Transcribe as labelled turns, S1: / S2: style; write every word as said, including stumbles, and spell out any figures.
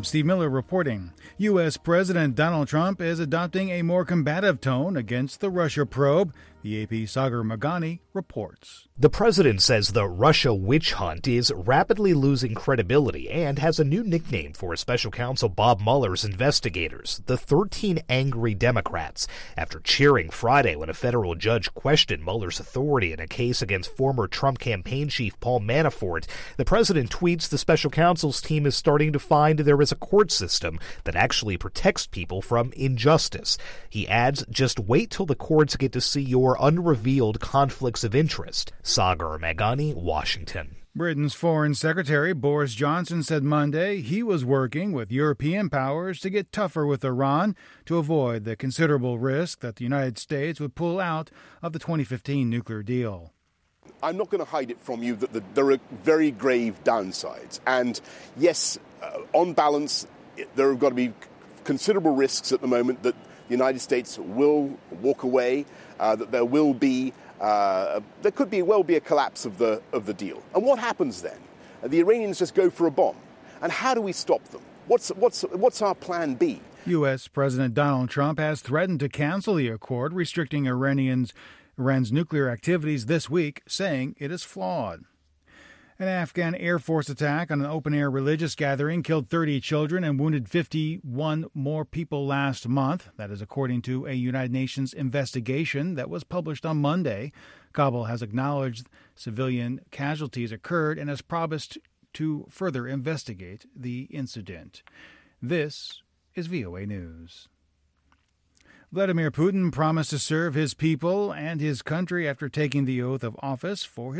S1: I'm Steve Miller reporting. U S. President Donald Trump is adopting a more combative tone against the Russia probe. The A P's Sagar Meghani reports.
S2: The president says the Russia witch hunt is rapidly losing credibility and has a new nickname for special counsel Bob Mueller's investigators, the thirteen Angry Democrats, after cheering Friday when a federal judge questioned Mueller's authority in a case against former Trump campaign chief Paul Manafort. The president tweets the special counsel's team is starting to find there is a court system that actually protects people from injustice. He adds, just wait till the courts get to see your unrevealed conflicts of interest. Sagar Meghani, Washington.
S1: Britain's Foreign Secretary Boris Johnson said Monday he was working with European powers to get tougher with Iran to avoid the considerable risk that the United States would pull out of the twenty fifteen nuclear deal.
S3: I'm not going to hide it from you that the, there are very grave downsides. And yes, uh, on balance, there have got to be considerable risks at the moment that the United States will walk away, uh, that there will be, uh, there could be well be a collapse of the of the deal. And what happens then? Uh, the Iranians just go for a bomb. And how do we stop them? What's what's what's our plan B?
S1: U S. President Donald Trump has threatened to cancel the accord restricting Iranians Iran's nuclear activities this week, saying it is flawed. An Afghan Air Force attack on an open-air religious gathering killed thirty children and wounded fifty-one more people last month. That is according to a United Nations investigation that was published on Monday. Kabul has acknowledged civilian casualties occurred and has promised to further investigate the incident. This is V O A News. Vladimir Putin promised to serve his people and his country after taking the oath of office for his